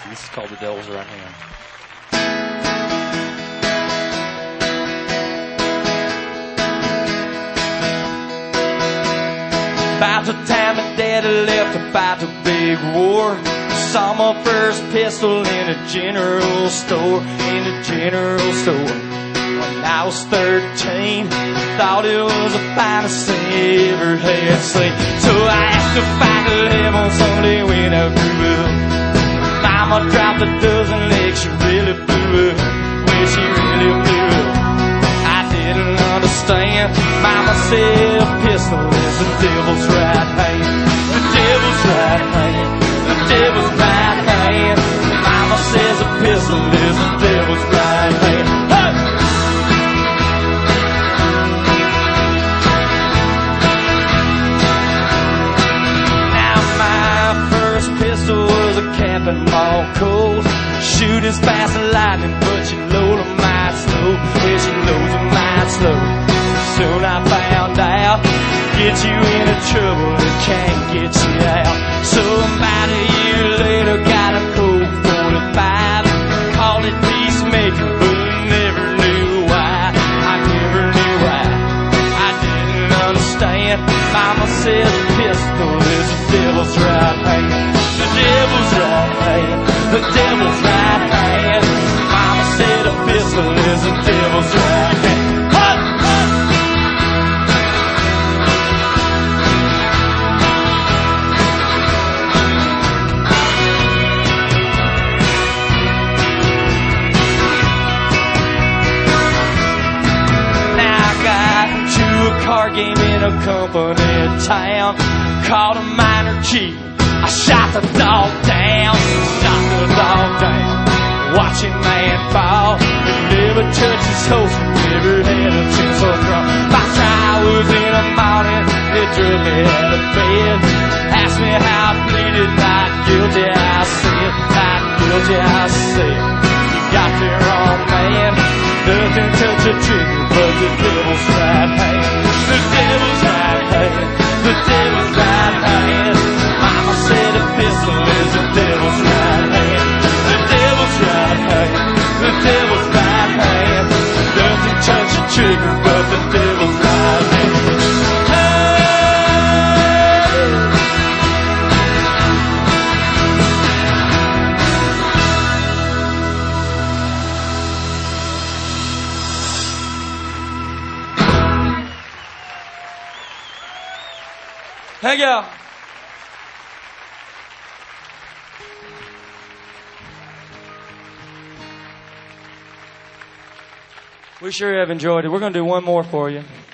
Casey. This is called The Devil's Right Hand. About the time my daddy left to fight the big war, saw my first pistol in a general store. When I was 13, thought it was the finest thing I ever had seen. So I asked if I could have one someday when I grew up. Mama dropped a dozen legs, she really blew up. Well, she really blew up. I didn't understand. Mama said a pistol is the devil's right hand. The devil's right hand. The devil's right hand. Mama says a pistol is the devil's right hand. Hey! Now my first pistol was a cap and ball Colt. Shoot as fast as lightning, but she load 'em mighty slow. Yeah, she loads 'em mighty slow. Soon I found out, get you into trouble, it can't get you out. So about a year later, got a Colt 45. Called it Peacemaker, but I never knew why. I never knew why. I didn't understand. Mama says a pistol is the devil's right hand. The devil's right hand. The devil's right hand. Mama said a pistol is the devil's right hand. Car game in a company town, called a minor chief. I shot the dog down, watching man fall. He never touched his horse, never had a chainsaw drawn. My trial was in the morning, they drove me out of bed. Asked me how I pleaded, not guilty, I said, not guilty, I said. You got the wrong man, doesn't touch a trigger but the devil's right hand. The devil's right hand. The devil's right hand. Mama said a pistol is the devil's right hand. The devil's right hand. The devil's right hand. Doesn't touch a trigger but the devil's right hand. Thank you. We sure have enjoyed it. We're going to do one more for you.